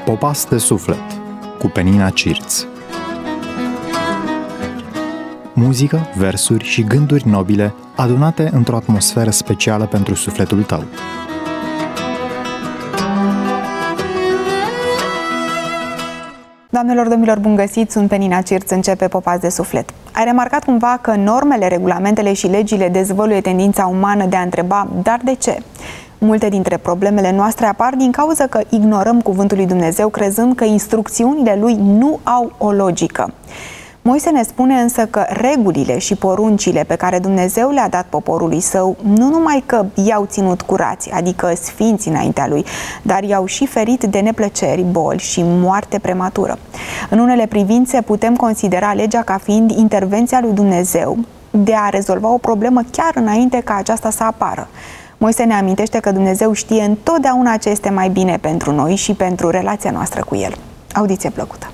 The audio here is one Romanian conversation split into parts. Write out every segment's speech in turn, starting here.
Popas de suflet cu Penina Cirț. Muzică, versuri și gânduri nobile adunate într-o atmosferă specială pentru sufletul tău. Doamnelor, domnilor, bun găsit! Sunt Penina Cirț, începe Popas de suflet. Ai remarcat cumva că normele, regulamentele și legile dezvăluie tendința umană de a întreba, dar de ce? Multe dintre problemele noastre apar din cauza că ignorăm cuvântul lui Dumnezeu, crezând că instrucțiunile lui nu au o logică. Moise ne spune însă că regulile și poruncile pe care Dumnezeu le-a dat poporului său nu numai că i-au ținut curați, adică sfinți înaintea lui, dar i-au și ferit de neplăceri, boli și moarte prematură. În unele privințe putem considera legea ca fiind intervenția lui Dumnezeu de a rezolva o problemă chiar înainte ca aceasta să apară. Moise ne amintește că Dumnezeu știe întotdeauna ce este mai bine pentru noi și pentru relația noastră cu El. Audiție plăcută!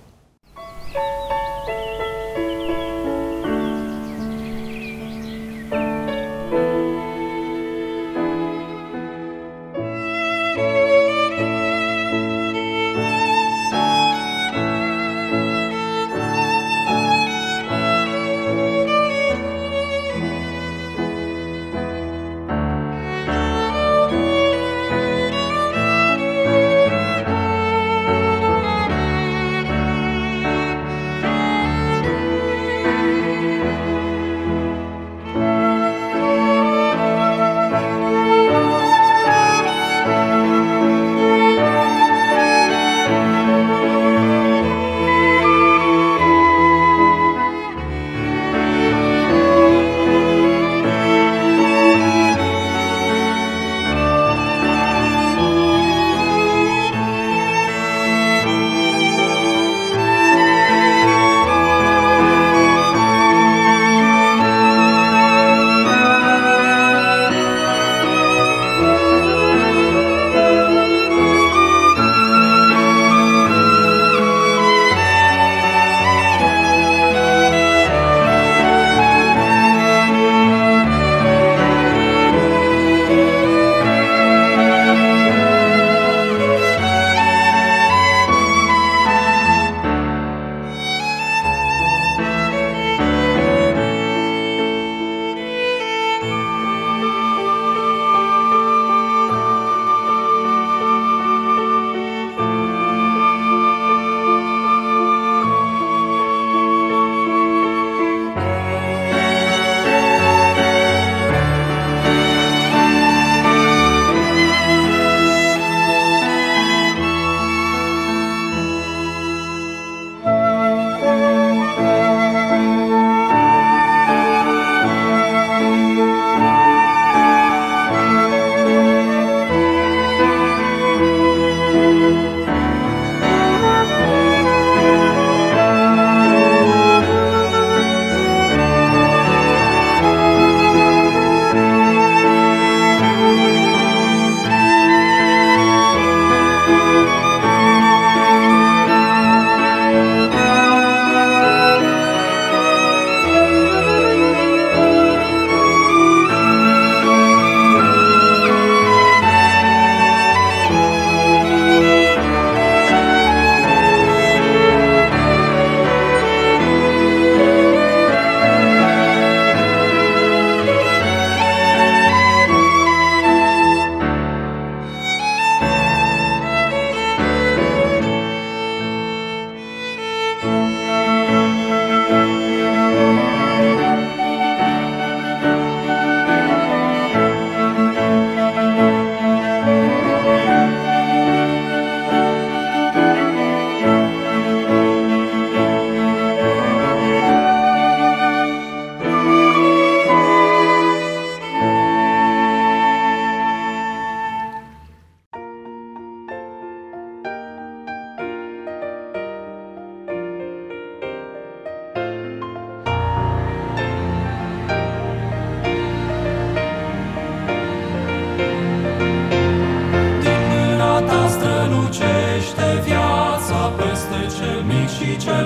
și cel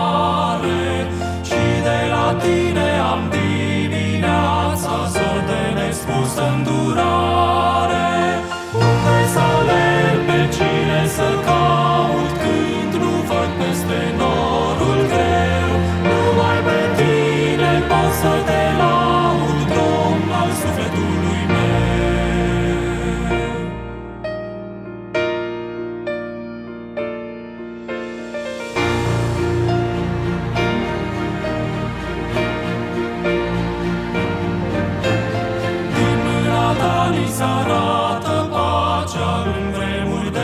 mare, și de la tine am dimineața zor de nespusă îndurare. Unde să alerg, pe cine să caut,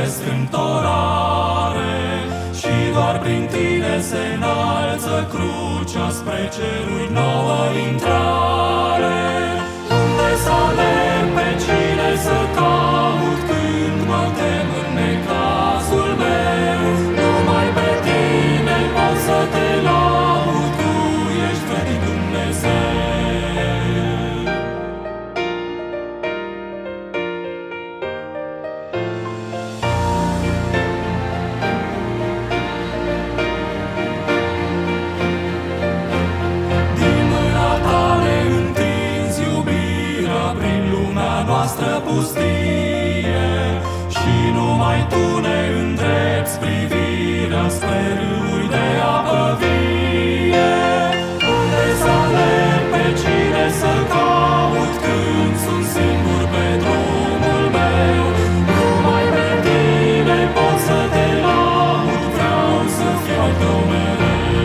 strâmtorare, și doar prin tine se înalță crucea spre ceruri nouă intrare. Unde să alerg, pe cine să caut când mă tem în necazul meu? Numai pe tine pot să te laud, tu ești vrednic Dumnezeu. Pustie, și numai tu ne îndrepți privirea spre râuri de apă vie. Unde să alerg, pe cine să caut când sunt singur pe drumul meu? Numai pe tine pot să te laud, vreau să fiu al tău mereu.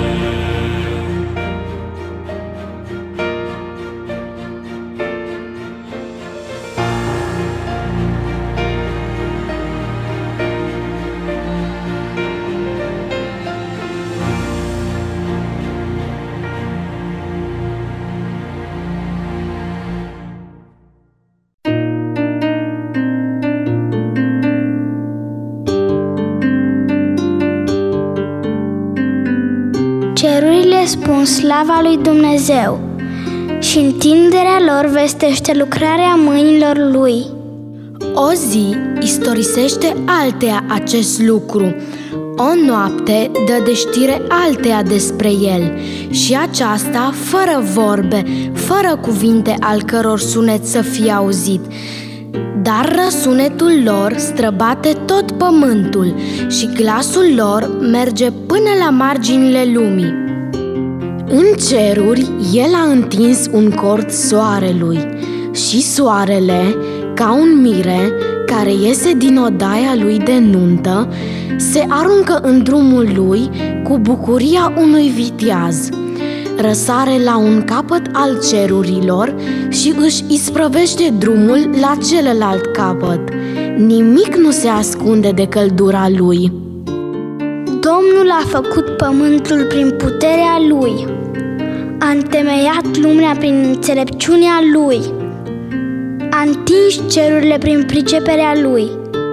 Cerurile spun slava lui Dumnezeu și întinderea lor vestește lucrarea mâinilor lui. O zi istorisește alteia acest lucru, o noapte dă de știre alteia despre el, și aceasta fără vorbe, fără cuvinte al căror sunet să fie auzit. Dar răsunetul lor străbate tot pământul și glasul lor merge până la marginile lumii. În ceruri el a întins un cord soarelui și soarele, ca un mire care iese din odaia lui de nuntă, se aruncă în drumul lui cu bucuria unui viteaz. Răsare la un capăt al cerurilor și își isprăvește drumul la celălalt capăt. Nimic nu se ascunde de căldura lui. Domnul a făcut pământul prin puterea lui, a întemeiat lumea prin înțelepciunea lui, a întins cerurile prin priceperea lui.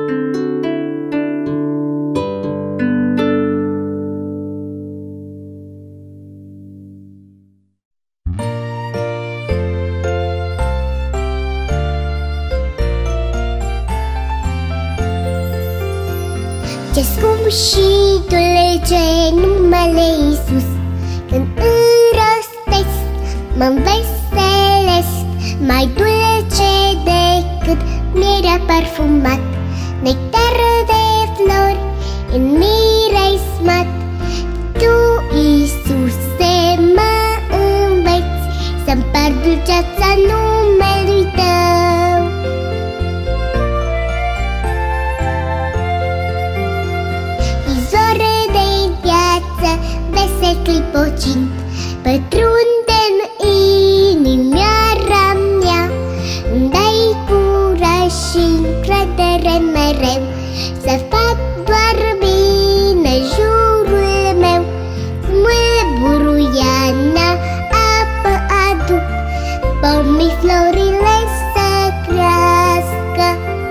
Ce scump și dulce numele Iisus, când îl rostesc, mă înveselesc, mai dulce decât mirea parfumat, nectar de flori în miresmat. Tu, Iisuse, mă înveți să-mi par dulceața numelui Tău. Izvoare de viață, vesel clipocind, pătrunde-n inimioara mea, îmi dai curaj și încredere mereu, să fac doar bine jurul meu. Mult buruiana, apă aduc, pomii florile să crească.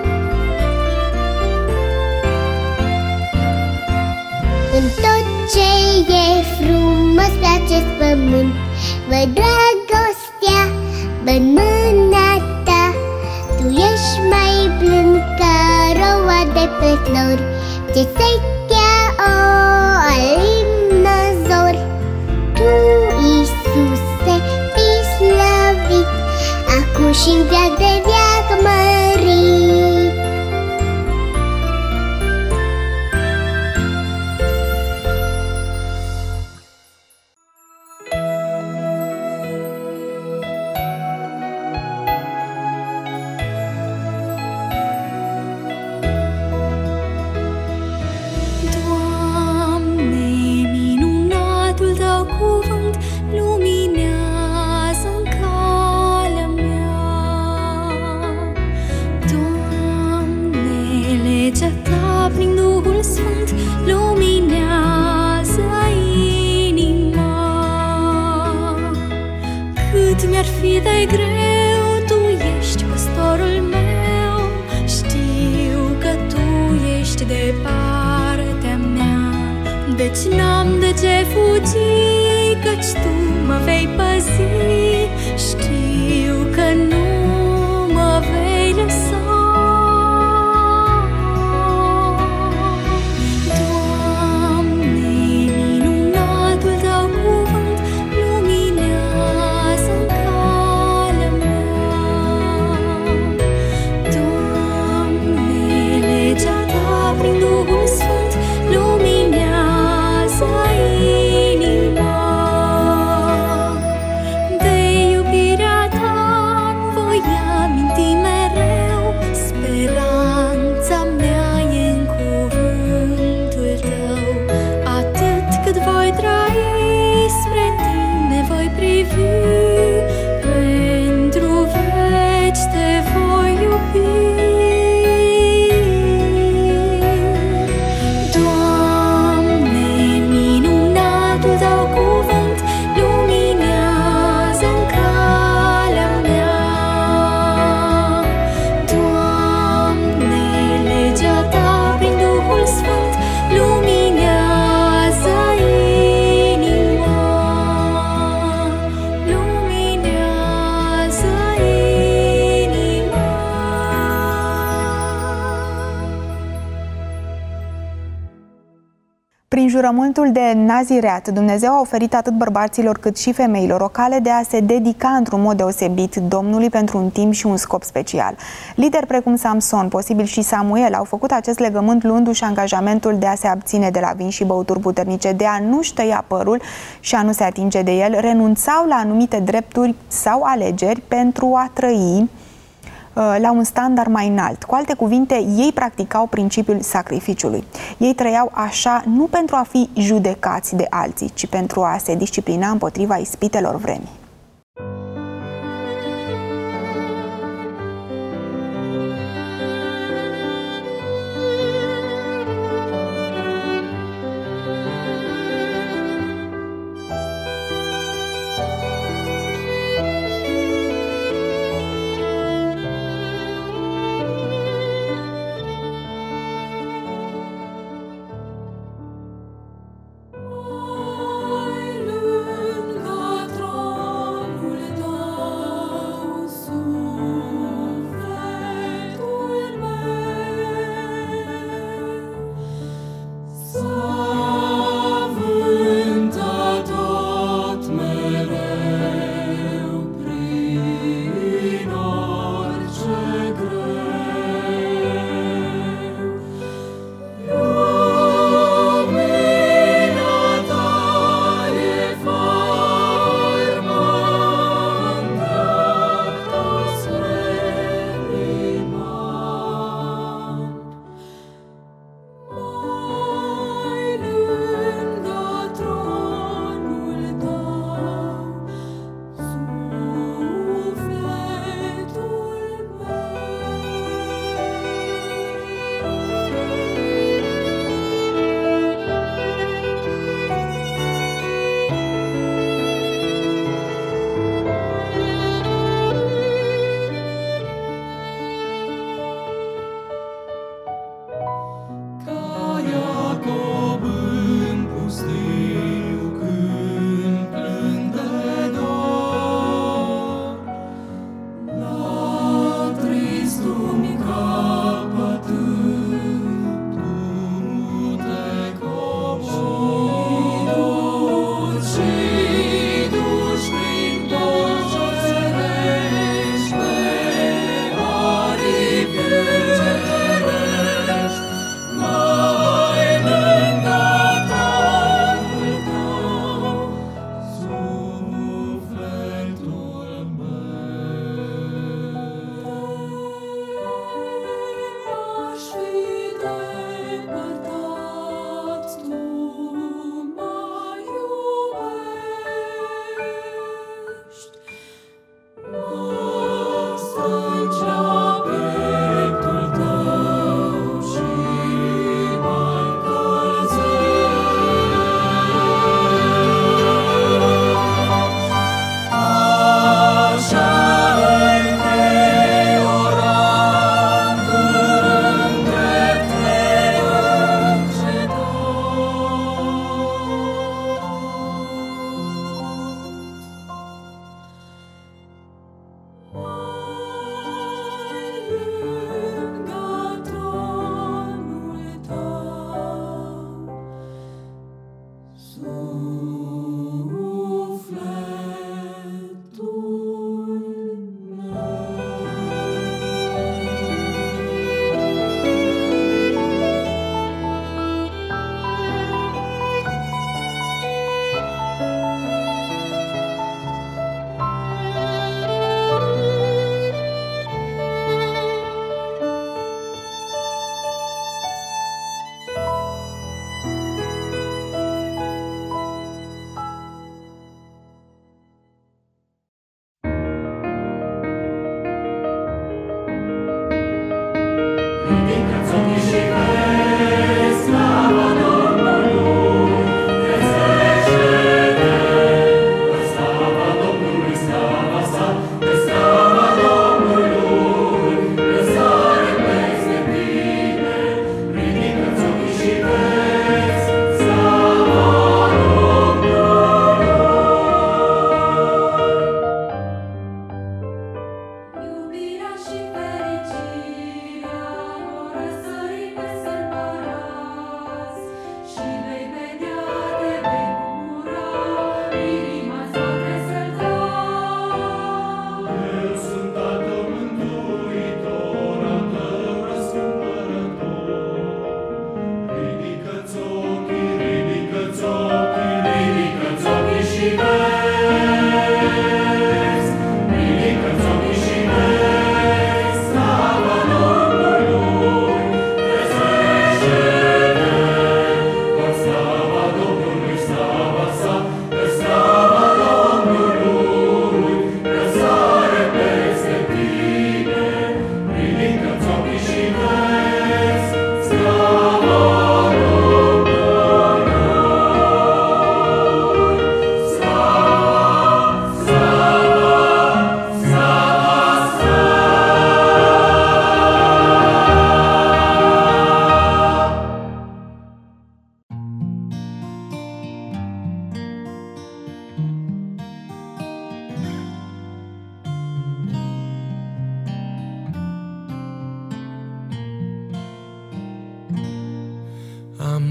În tot ce e frumos pe acest pământ, văd dragostea, văd mâna Ta. Tu ești mai blând ca roa de pe flori, ce setea o alină zor. Tu, Iisuse, fii slăvit, acum și-n veac de veac mărit. de-ai greu, tu ești păstorul meu. Știu că tu ești de partea mea, deci n-am de ce fugi, căci tu mă vei păzi. Știu că nu mă vei lăsa. Prin jurământul de nazireat, Dumnezeu a oferit atât bărbaților cât și femeilor o cale de a se dedica într-un mod deosebit Domnului pentru un timp și un scop special. Lideri precum Samson, posibil și Samuel, au făcut acest legământ luându-și angajamentul de a se abține de la vin și băuturi puternice, de a nu-și tăia părul și a nu se atinge de el, renunțau la anumite drepturi sau alegeri pentru a trăi la un standard mai înalt. Cu alte cuvinte, ei practicau principiul sacrificiului. Ei trăiau așa nu pentru a fi judecați de alții, ci pentru a se disciplina împotriva ispitelor vremii. Lângă tron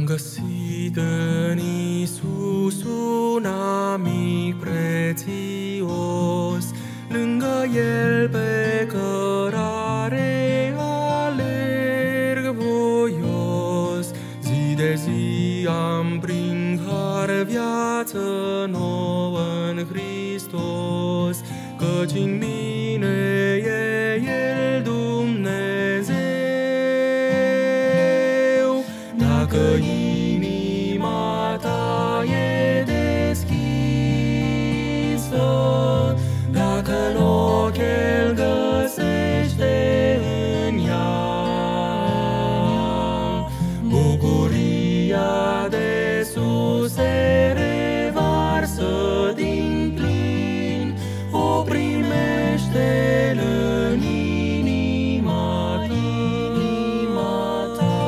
găsit în Iisus un amic prețios, lângă El pe cărare alerg voios. Zi de zi am prin har viață nouă în Hristos, căci în mine e El Dumnezeu. Dacă inima ta e deschisă, dacă în ochi El găsește în ea bucuria de sus se revarsă din plin, o primește-L în inima ta.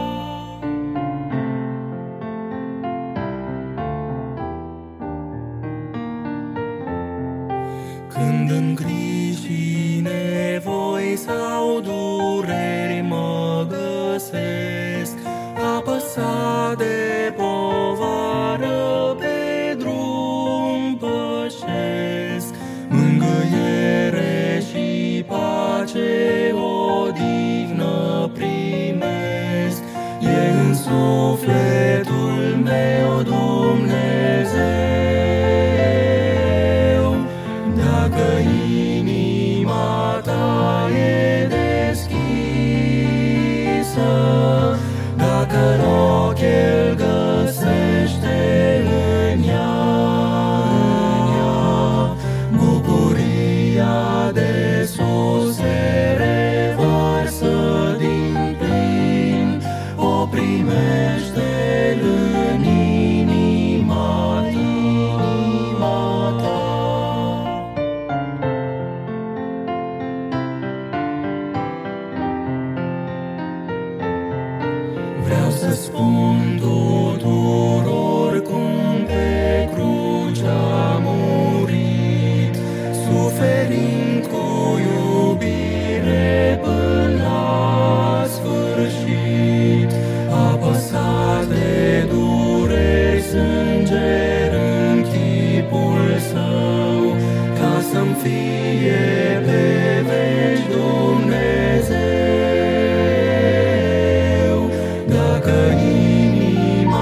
Când în griji și nevoi sau dureri mă găsesc, apăsat de povară pe drum pășesc, mângâiere și pace, odihnă primesc, e în sufletul meu Dumnezeu. Dacă inima ta e deschisă, dacă în ochi El găsește în ea bucuria de sus se revarsă din plin, o primește-L în inima ta. Vreau să spun tuturor cum pe cruce a murit, suferind cu iubire până la sfârșit, apăsat de dureri, sânger în chipul Său, ca să-mi fie pe veci Dumnezeu. Dacă inima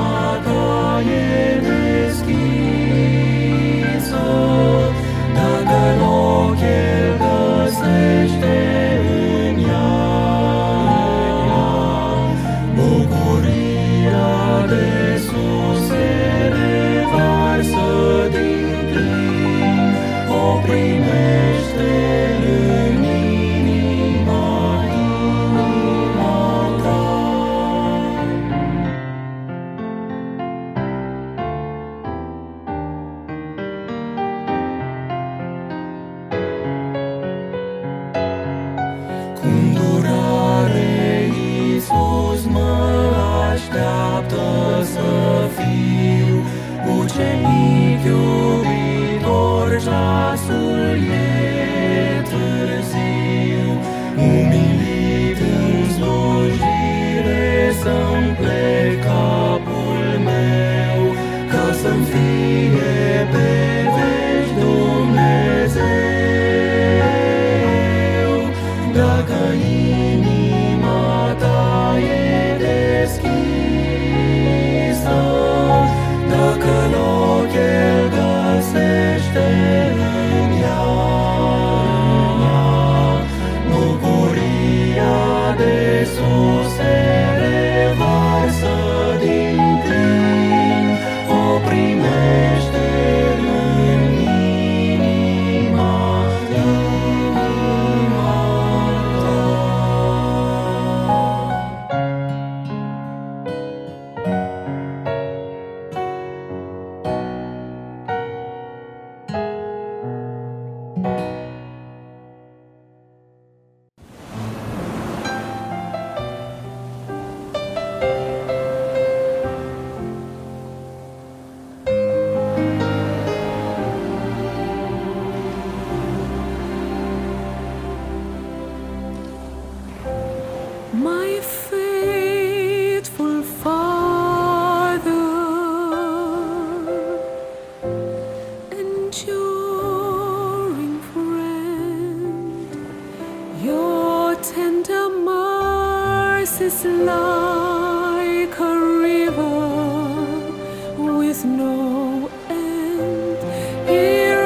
is like a river with no end. It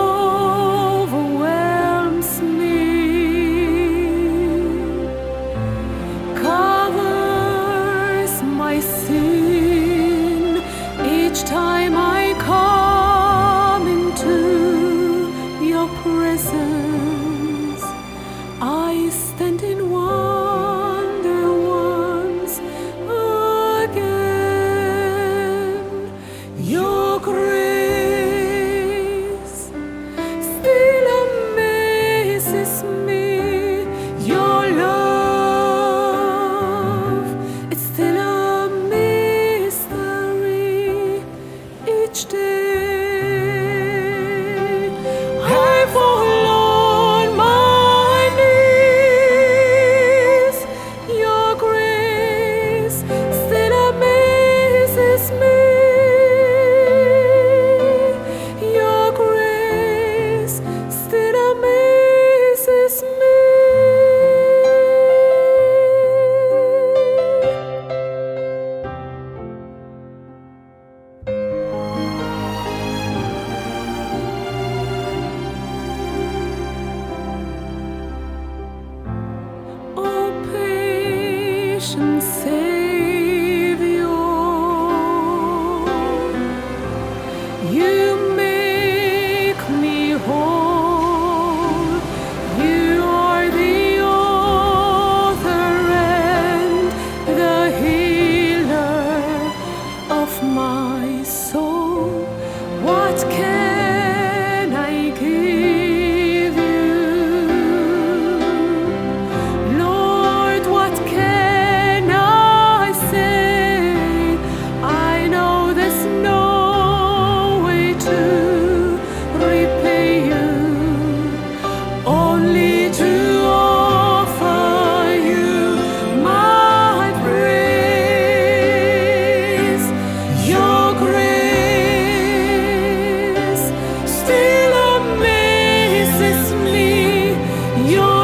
overwhelms me, covers my sin each time I come into your presence. I stand in wonder once again. Your grace still amazes me. Your love, it's still a mystery each day. I fall on my knees. Your grace still amazes me. Your grace still amazes me. Oh, patient Savior, you make me whole. You are the author and the healer of my soul. What can I give you? Lord, what can I say? I know there's no way to repay you, only to offer you my praise. Your grace still amazes me. Your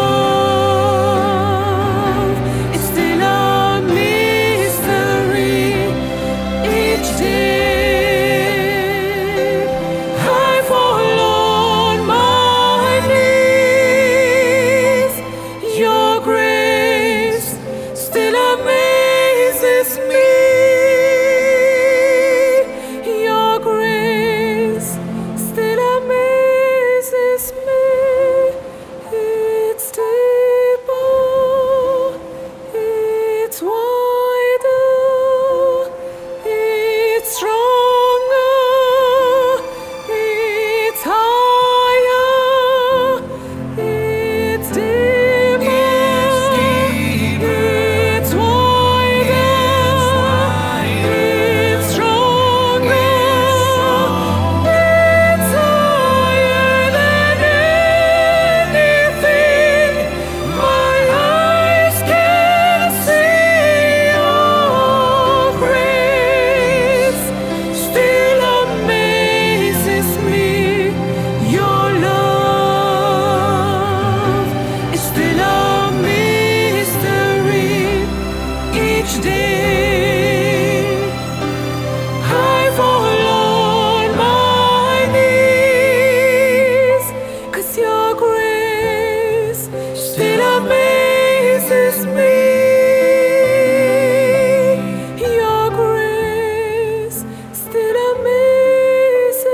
love, it's still a mystery each day. I fall on my knees. Your grace still amazes me. Your grace still amazes me. It's deeper, it's wider, it's stronger, it's higher, it's deeper, it's wider, it's stronger, it's higher than anything my eyes can see. Your grace still amazes me. Your love is still a mystery each day. I fall on my knees, 'cause your grace still amazes me. Your grace still amazes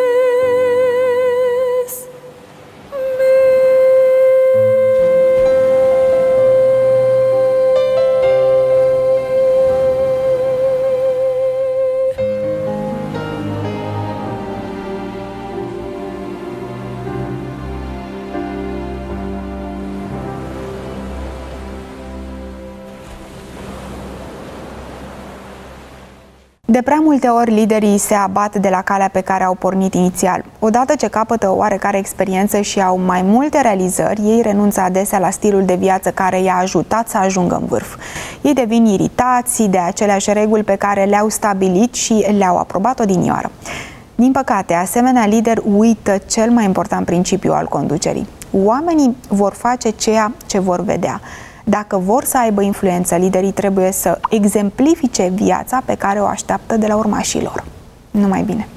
De prea multe ori liderii se abat de la calea pe care au pornit inițial. Odată ce capătă oarecare experiență și au mai multe realizări, ei renunță adesea la stilul de viață care i-a ajutat să ajungă în vârf. Ei devin iritați de aceleași reguli pe care le-au stabilit și le-au aprobat odinioară. Din păcate, asemenea lideri uită cel mai important principiu al conducerii. Oamenii vor face ceea ce vor vedea. Dacă vor să aibă influență, liderii trebuie să exemplifice viața pe care o așteaptă de la urmașii lor. Numai bine!